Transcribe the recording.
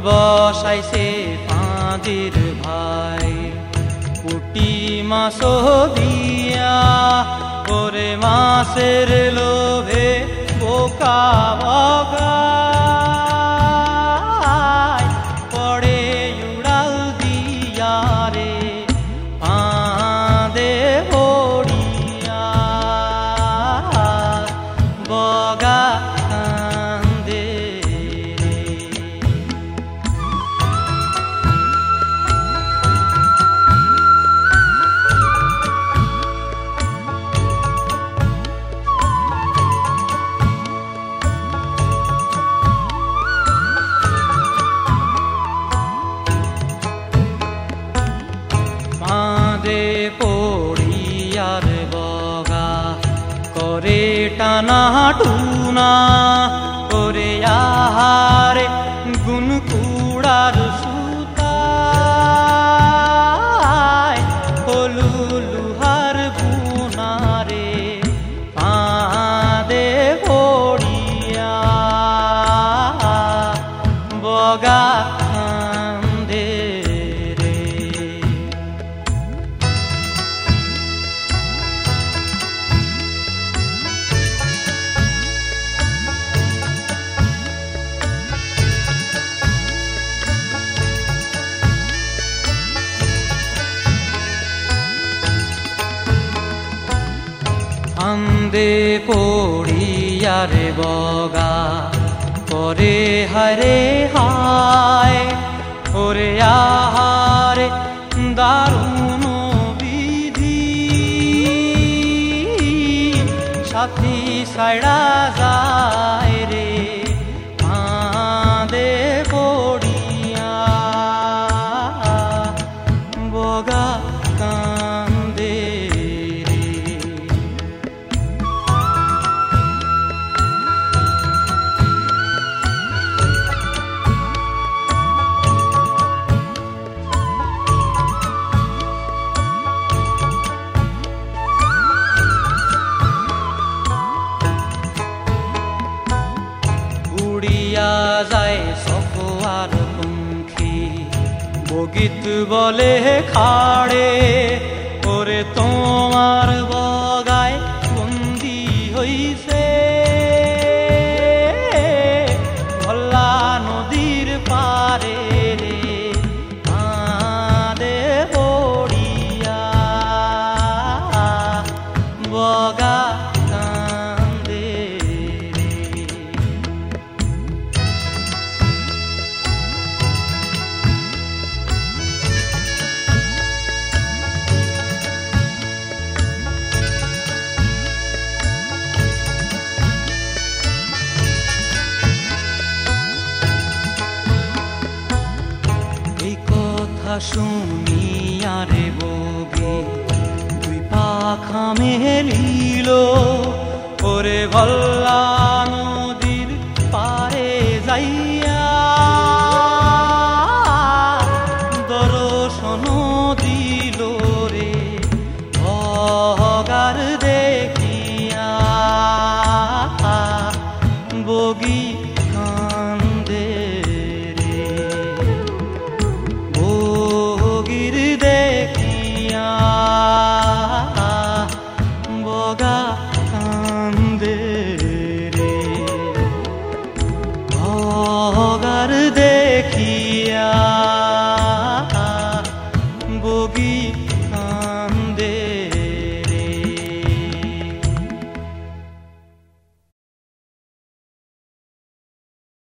বসাইছে পাঁজির ভাই পুটি মাছ দিয়া ওরে মাছের লোভে বোকা বগায় পড়ে উড়াল দিয়া রে পাঁদে পড়িয়া বগা কান্দে রে। পাঁদে পড়িয়ার বগা করে টানা টুনা করে আহারে গুন কুড়ার সুতায় হলু লুহার বুনারে পাঁদে পড়িয়া বগা কান্দে রে। ফান্দে পড়িয়ারে বগা করে হারে হায় ওরে আহারে দারুণ বিধি সাথী সাইড়া যায় রে ফাঁদে পড়িয়া বগা কান্দে রে। উড়িয়া যায় সফোয়ার পঙ্খী বগিত বলে খাড়ে ওরে তোমার বগায় বন্দি হইছে ভোলা নদীর পারে রে পাঁদে পড়িয়া বগা কান্দে রে। এই কথা শুনিয়া রে বগি দুই পাখা মেলিল ওরে ভল্লা